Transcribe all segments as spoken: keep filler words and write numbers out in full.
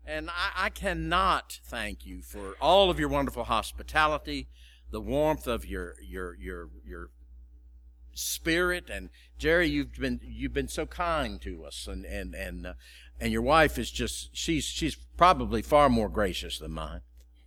And I, I cannot thank you for all of your wonderful hospitality, the warmth of your your your your spirit. And Jerry, you've been you've been so kind to us, and and and uh, and your wife is just she's she's probably far more gracious than mine.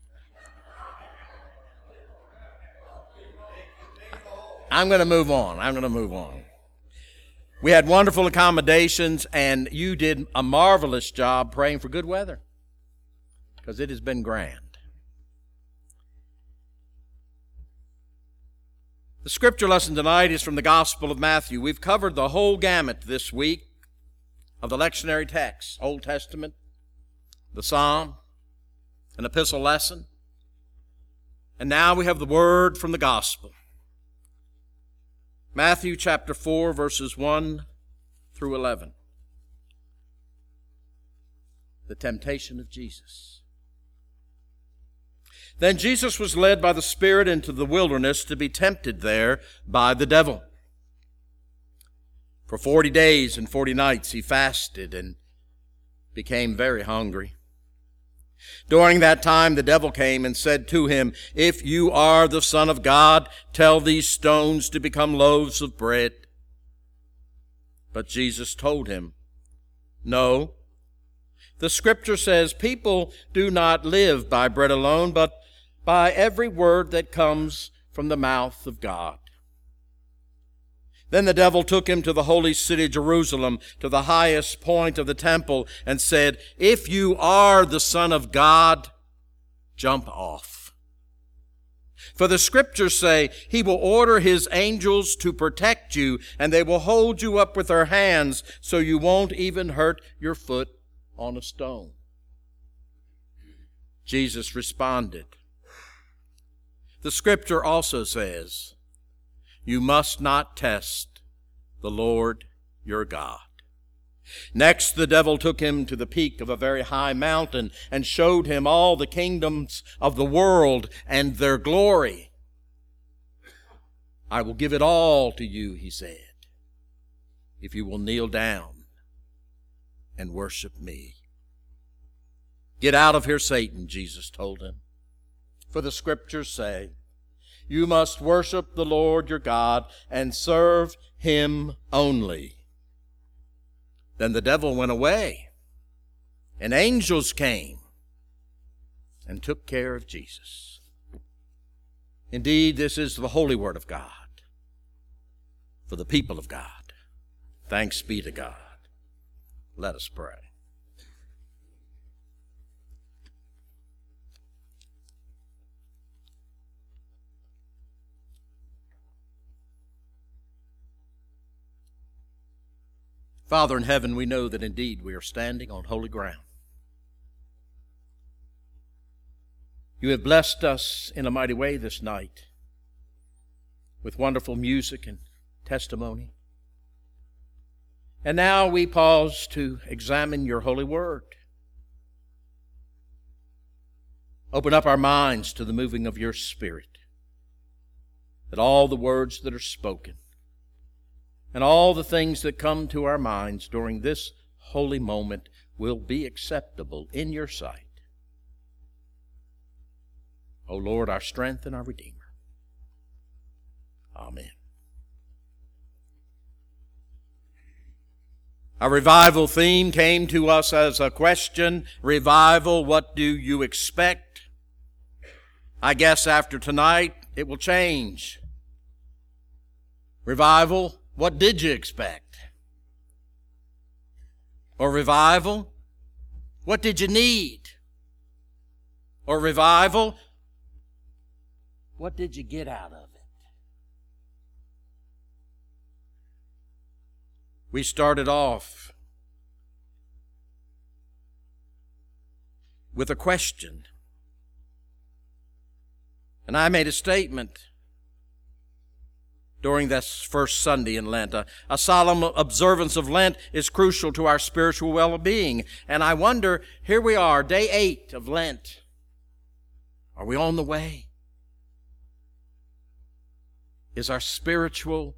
I'm going to move on. I'm going to move on. We had wonderful accommodations, and you did a marvelous job praying for good weather, because it has been grand. The scripture lesson tonight is from the Gospel of Matthew. We've covered the whole gamut this week of the lectionary texts, Old Testament, the Psalm, an epistle lesson, and now we have the word from the Gospel. Matthew chapter four, verses one through eleven. The temptation of Jesus. Then Jesus was led by the Spirit into the wilderness to be tempted there by the devil. For forty days and forty nights he fasted and became very hungry. During that time the devil came and said to him, "If you are the Son of God, tell these stones to become loaves of bread." But Jesus told him, "No. The scripture says, people do not live by bread alone, but by every word that comes from the mouth of God." Then the devil took him to the holy city Jerusalem, to the highest point of the temple, and said, "If you are the Son of God, jump off. For the scriptures say, he will order his angels to protect you, and they will hold you up with their hands, so you won't even hurt your foot on a stone." Jesus responded, "The scripture also says, you must not test the Lord your God." Next, the devil took him to the peak of a very high mountain and showed him all the kingdoms of the world and their glory. "I will give it all to you," he said, "if you will kneel down and worship me." "Get out of here, Satan," Jesus told him. "For the scriptures say, you must worship the Lord your God and serve him only." Then the devil went away, and angels came and took care of Jesus. Indeed, this is the holy word of God for the people of God. Thanks be to God. Let us pray. Father in heaven, we know that indeed we are standing on holy ground. You have blessed us in a mighty way this night with wonderful music and testimony. And now we pause to examine your holy word. Open up our minds to the moving of your Spirit, that all the words that are spoken and all the things that come to our minds during this holy moment will be acceptable in your sight. O Lord, our strength and our Redeemer. Amen. Our revival theme came to us as a question. Revival, what do you expect? I guess after tonight it will change. Revival, what did you expect? Or revival, what did you need? Or revival, what did you get out of it? We started off with a question. And I made a statement during this first Sunday in Lent. A, a solemn observance of Lent is crucial to our spiritual well-being. And I wonder, here we are, day eight of Lent. Are we on the way? Is our spiritual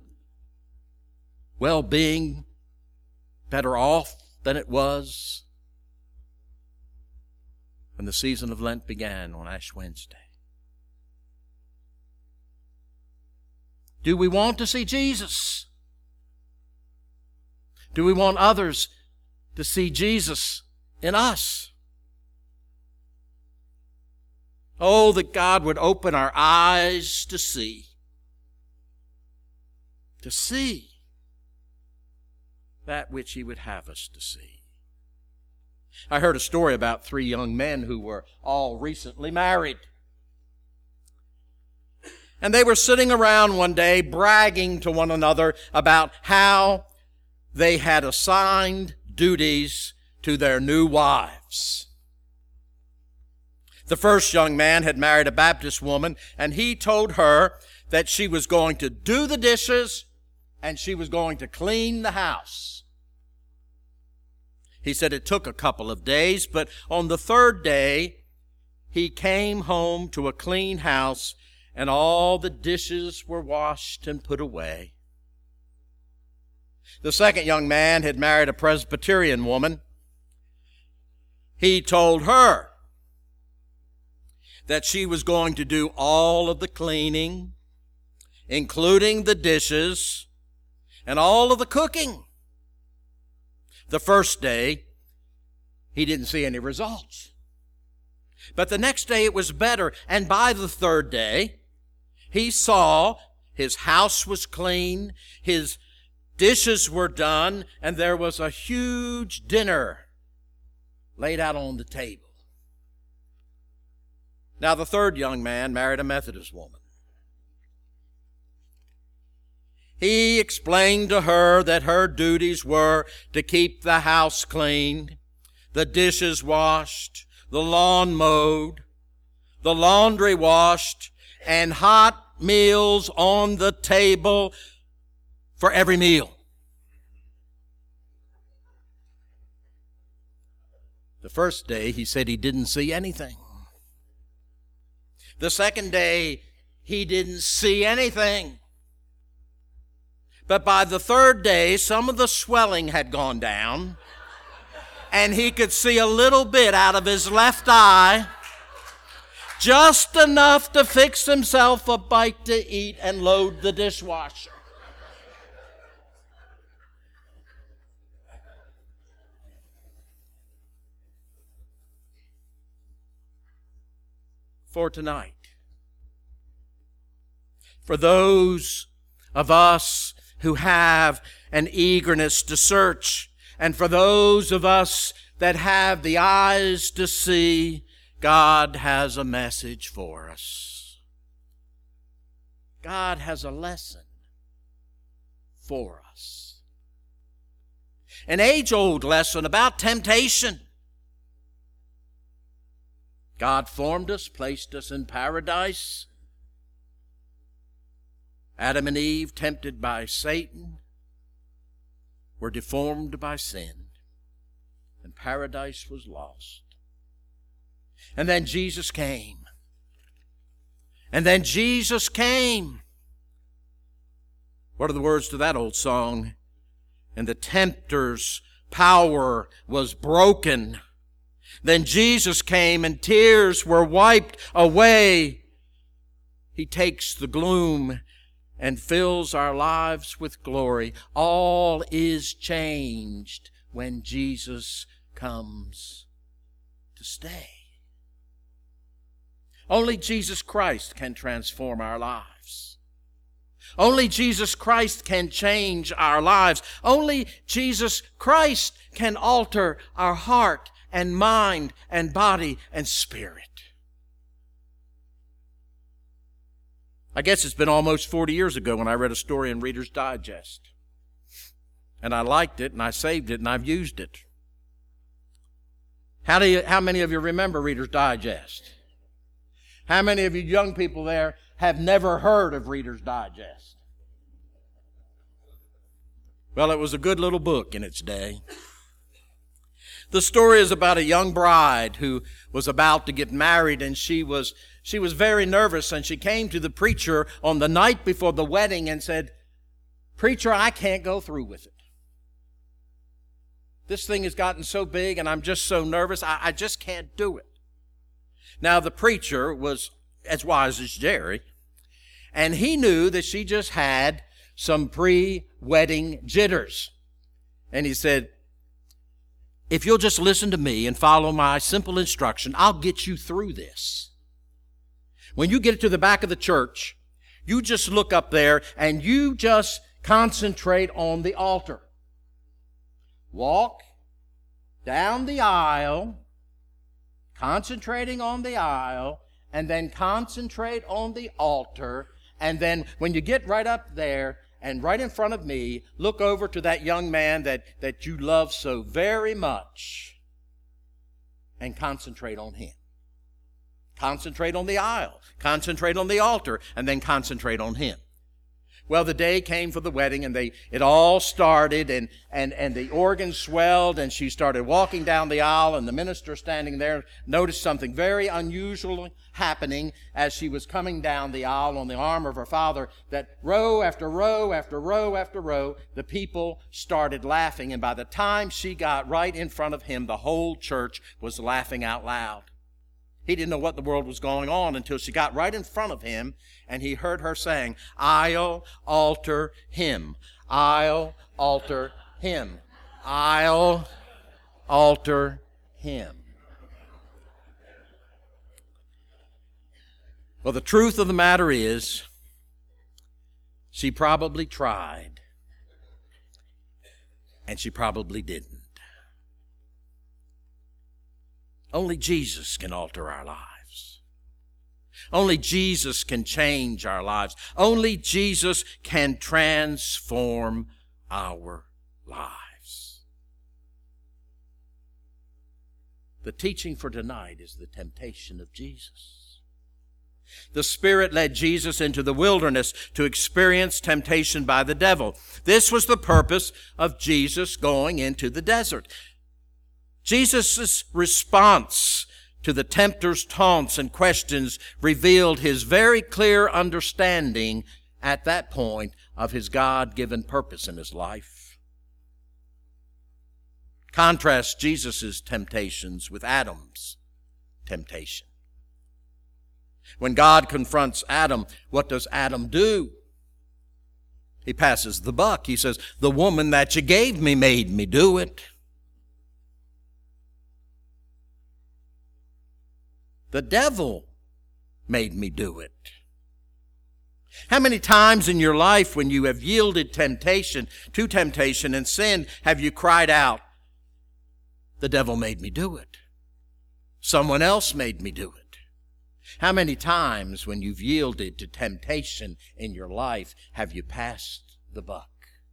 well-being better off than it was when the season of Lent began on Ash Wednesday. Do we want to see Jesus? Do we want others to see Jesus in us? Oh, that God would open our eyes to see. To see that which He would have us to see. I heard a story about three young men who were all recently married. And they were sitting around one day bragging to one another about how they had assigned duties to their new wives. The first young man had married a Baptist woman, and he told her that she was going to do the dishes and she was going to clean the house. He said it took a couple of days, but on the third day, he came home to a clean house and all the dishes were washed and put away. The second young man had married a Presbyterian woman. He told her that she was going to do all of the cleaning, including the dishes, and all of the cooking. The first day, he didn't see any results. But the next day it was better, and by the third day, he saw his house was clean, his dishes were done, and there was a huge dinner laid out on the table. Now the third young man married a Methodist woman. He explained to her that her duties were to keep the house clean, the dishes washed, the lawn mowed, the laundry washed, and hot meals on the table for every meal. The first day, he said he didn't see anything. The second day, he didn't see anything. But by the third day, some of the swelling had gone down, and he could see a little bit out of his left eye, just enough to fix himself a bite to eat and load the dishwasher. For tonight, for those of us who have an eagerness to search, and for those of us that have the eyes to see, God has a message for us. God has a lesson for us. An age-old lesson about temptation. God formed us, placed us in paradise. Adam and Eve, tempted by Satan, were deformed by sin, and paradise was lost. And then Jesus came. And then Jesus came. What are the words to that old song? And the tempter's power was broken. Then Jesus came and tears were wiped away. He takes the gloom and fills our lives with glory. All is changed when Jesus comes to stay. Only Jesus Christ can transform our lives. Only Jesus Christ can change our lives. Only Jesus Christ can alter our heart and mind and body and spirit. I guess it's been almost forty years ago when I read a story in Reader's Digest. And I liked it, and I saved it, and I've used it. How do you, how many of you remember Reader's Digest? How many of you young people there have never heard of Reader's Digest? Well, it was a good little book in its day. The story is about a young bride who was about to get married, and she was she was very nervous, and she came to the preacher on the night before the wedding and said, "Preacher, I can't go through with it. This thing has gotten so big, and I'm just so nervous, I, I just can't do it." Now, the preacher was as wise as Jerry, and he knew that she just had some pre-wedding jitters. And he said, if you'll just listen to me and follow my simple instruction, I'll get you through this. When you get to the back of the church, you just look up there and you just concentrate on the altar. Walk down the aisle, concentrating on the aisle, and then concentrate on the altar. And then when you get right up there and right in front of me, look over to that young man that, that you love so very much and concentrate on him. Concentrate on the aisle, concentrate on the altar, and then concentrate on him. Well, the day came for the wedding, and they it all started, and, and, and the organ swelled, and she started walking down the aisle, and the minister standing there noticed something very unusual happening as she was coming down the aisle on the arm of her father, that row after row after row after row, the people started laughing, and by the time she got right in front of him, the whole church was laughing out loud. He didn't know what the world was going on until she got right in front of him and he heard her saying, I'll alter him. I'll alter him. I'll alter him. Well, the truth of the matter is, she probably tried, and she probably didn't. Only Jesus can alter our lives. Only Jesus can change our lives. Only Jesus can transform our lives. The teaching for tonight is the temptation of Jesus. The Spirit led Jesus into the wilderness to experience temptation by the devil. This was the purpose of Jesus going into the desert. Jesus' response to the tempter's taunts and questions revealed his very clear understanding at that point of his God-given purpose in his life. Contrast Jesus' temptations with Adam's temptation. When God confronts Adam, what does Adam do? He passes the buck. He says, the woman that you gave me made me do it. The devil made me do it. How many times in your life when you have yielded temptation to temptation and sin have you cried out, the devil made me do it. Someone else made me do it. How many times when you've yielded to temptation in your life have you passed the buck?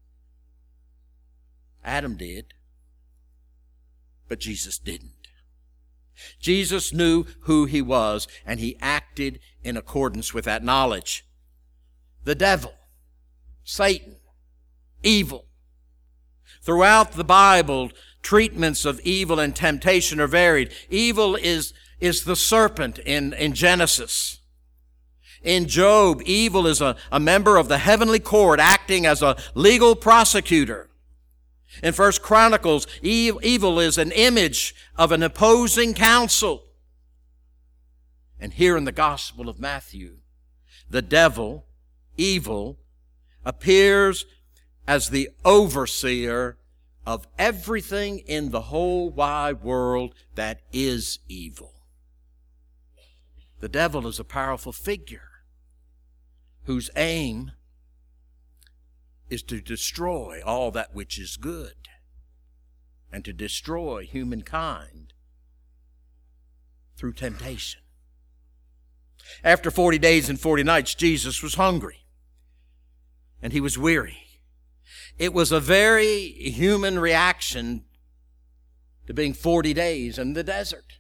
Adam did, but Jesus didn't. Jesus knew who he was, and he acted in accordance with that knowledge. The devil, Satan, evil. Throughout the Bible, treatments of evil and temptation are varied. Evil is, is the serpent in, in Genesis. In Job, evil is a, a member of the heavenly court acting as a legal prosecutor. In First Chronicles, evil is an image of an opposing counsel. And here in the Gospel of Matthew, the devil, evil, appears as the overseer of everything in the whole wide world that is evil. The devil is a powerful figure whose aim is to destroy all that which is good and to destroy humankind through temptation. After forty days and forty nights, Jesus was hungry and he was weary. It was a very human reaction to being forty days in the desert.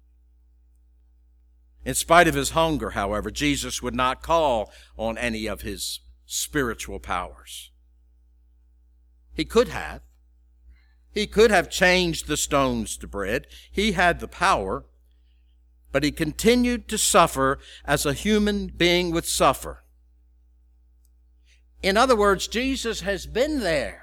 In spite of his hunger, however, Jesus would not call on any of his spiritual powers. He could have. He could have changed the stones to bread. He had the power, but he continued to suffer as a human being would suffer. In other words, Jesus has been there,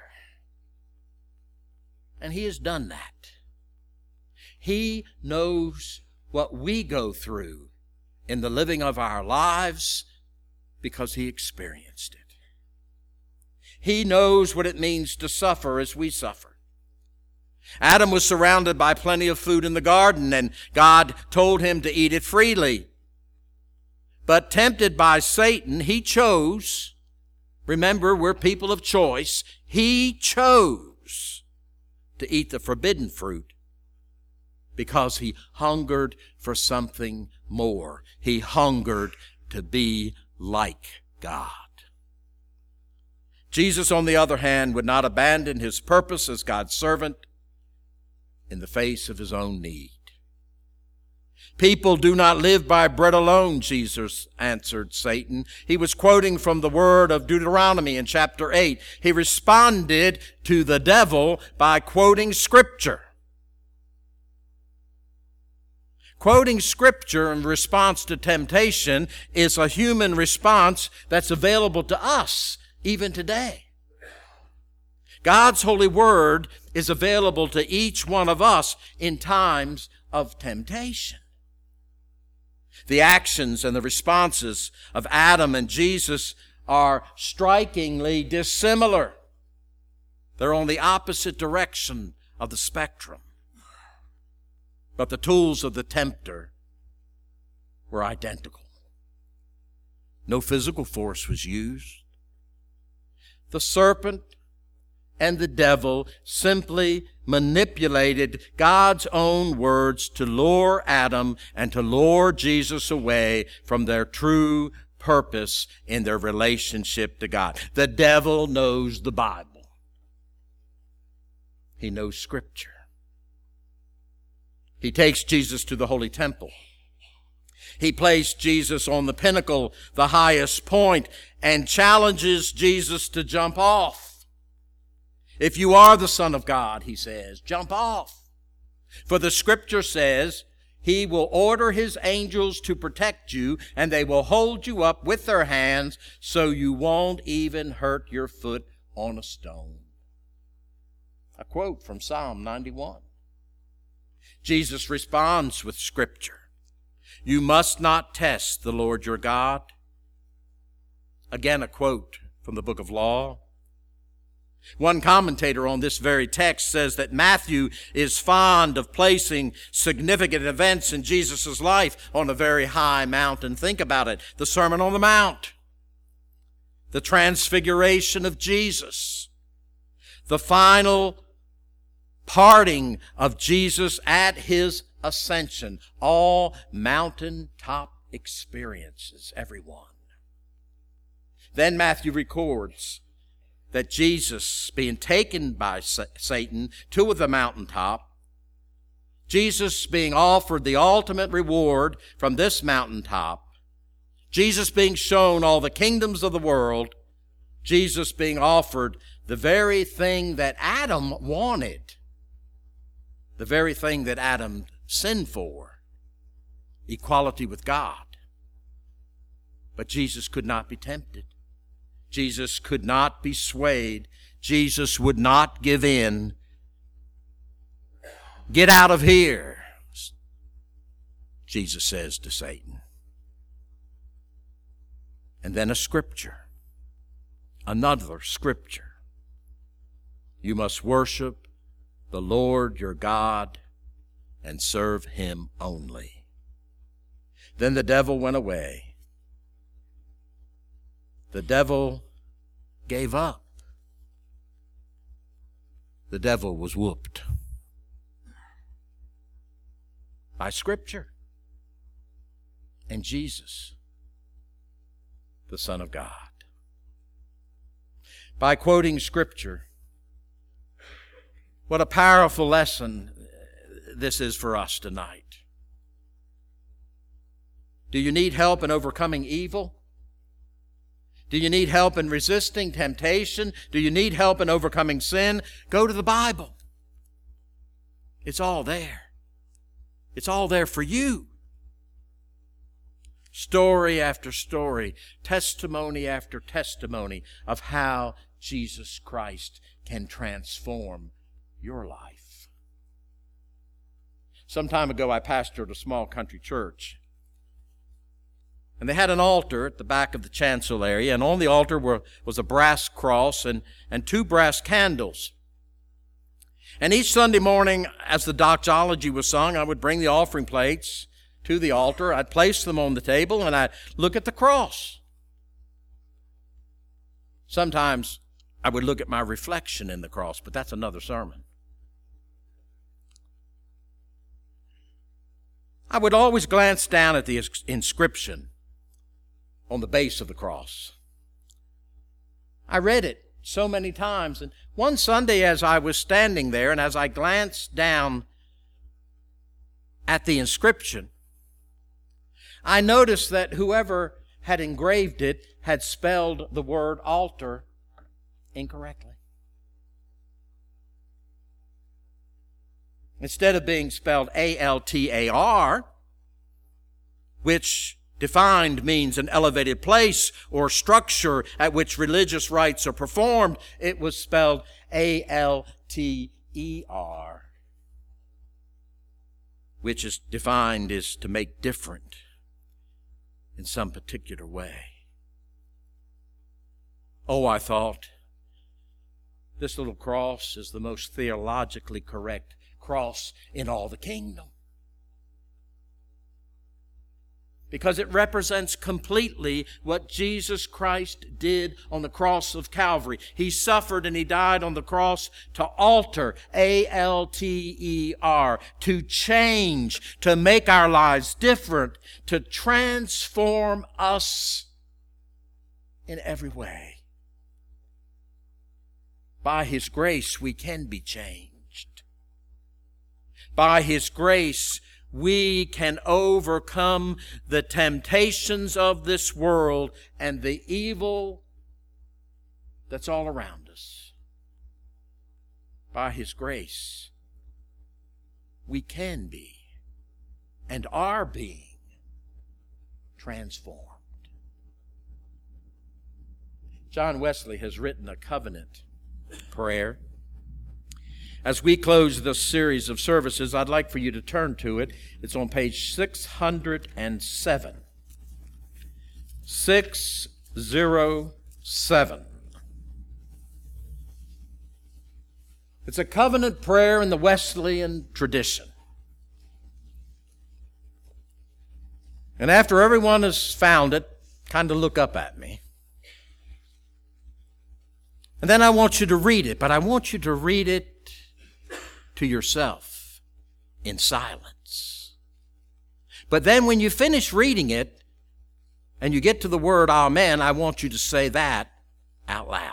and he has done that. He knows what we go through in the living of our lives because he experienced it. He knows what it means to suffer as we suffer. Adam was surrounded by plenty of food in the garden, and God told him to eat it freely. But tempted by Satan, he chose, remember, we're people of choice, he chose to eat the forbidden fruit because he hungered for something more. He hungered to be like God. Jesus, on the other hand, would not abandon his purpose as God's servant in the face of his own need. People do not live by bread alone, Jesus answered Satan. He was quoting from the word of Deuteronomy in chapter eight. He responded to the devil by quoting Scripture. Quoting Scripture in response to temptation is a human response that's available to us even today. God's holy word is available to each one of us in times of temptation. The actions and the responses of Adam and Jesus are strikingly dissimilar. They're on the opposite direction of the spectrum. But the tools of the tempter were identical. No physical force was used. The serpent and the devil simply manipulated God's own words to lure Adam and to lure Jesus away from their true purpose in their relationship to God. The devil knows the Bible. He knows Scripture. He takes Jesus to the holy temple. He placed Jesus on the pinnacle, the highest point, and challenges Jesus to jump off. If you are the Son of God, he says, jump off. For the Scripture says, he will order his angels to protect you, and they will hold you up with their hands so you won't even hurt your foot on a stone. A quote from Psalm ninety-one. Jesus responds with Scripture. You must not test the Lord your God. Again, a quote from the book of Law. One commentator on this very text says that Matthew is fond of placing significant events in Jesus' life on a very high mountain. Think about it. The Sermon on the Mount. The transfiguration of Jesus. The final parting of Jesus at his ascension. All mountaintop experiences, everyone. Then Matthew records that Jesus, being taken by Satan to the mountaintop, Jesus being offered the ultimate reward from this mountaintop, Jesus being shown all the kingdoms of the world, Jesus being offered the very thing that Adam wanted, the very thing that Adam sinned for, equality with God. But Jesus could not be tempted. Jesus could not be swayed. Jesus would not give in. Get out of here, Jesus says to Satan. And then a scripture, another scripture. You must worship the Lord your God and serve him only. Then the devil went away. The devil gave up. The devil was whooped by Scripture and Jesus, the Son of God. By quoting Scripture, what a powerful lesson this is for us tonight. Do you need help in overcoming evil? Do you need help in resisting temptation? Do you need help in overcoming sin? Go to the Bible. It's all there. It's all there for you. Story after story, testimony after testimony of how Jesus Christ can transform your life. Some time ago, I pastored a small country church. And they had an altar at the back of the chancel area, and on the altar were, was a brass cross and, and two brass candles. And each Sunday morning, as the doxology was sung, I would bring the offering plates to the altar. I'd place them on the table, and I'd look at the cross. Sometimes I would look at my reflection in the cross, but that's another sermon. I would always glance down at the inscription on the base of the cross. I read it so many times, and one Sunday as I was standing there and as I glanced down at the inscription, I noticed that whoever had engraved it had spelled the word altar incorrectly. Instead of being spelled A L T A R, which defined means an elevated place or structure at which religious rites are performed, it was spelled A L T E R, which is defined as to make different in some particular way. Oh, I thought, this little cross is the most theologically correct cross in all the kingdom, because it represents completely what Jesus Christ did on the cross of Calvary. He suffered and He died on the cross to alter, A L T E R, to change, to make our lives different, to transform us in every way. By His grace, we can be changed. By His grace, we can overcome the temptations of this world and the evil that's all around us. By His grace, we can be and are being transformed. John Wesley has written a covenant prayer. As we close this series of services, I'd like for you to turn to it. It's on page six hundred seven. six oh seven. It's a covenant prayer in the Wesleyan tradition. And after everyone has found it, kind of look up at me. And then I want you to read it, but I want you to read it to yourself in silence. But then when you finish reading it and you get to the word Amen, I want you to say that out loud.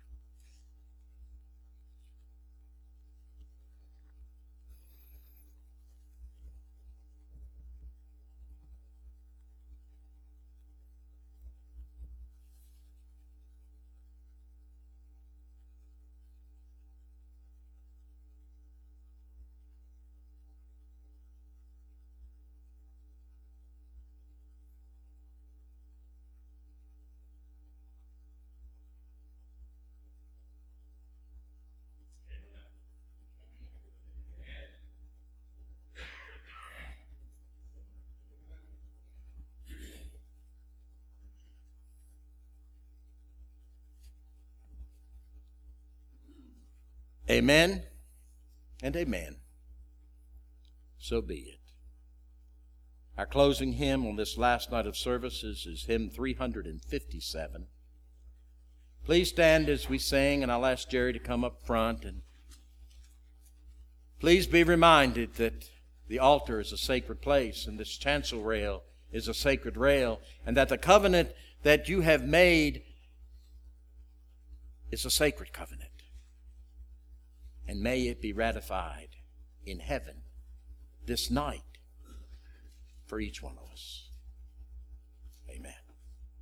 Amen and amen. So be it. Our closing hymn on this last night of services is hymn three hundred fifty-seven. Please stand as we sing, and I'll ask Jerry to come up front. And please be reminded that the altar is a sacred place, and this chancel rail is a sacred rail, and that the covenant that you have made is a sacred covenant. And may it be ratified in heaven this night for each one of us.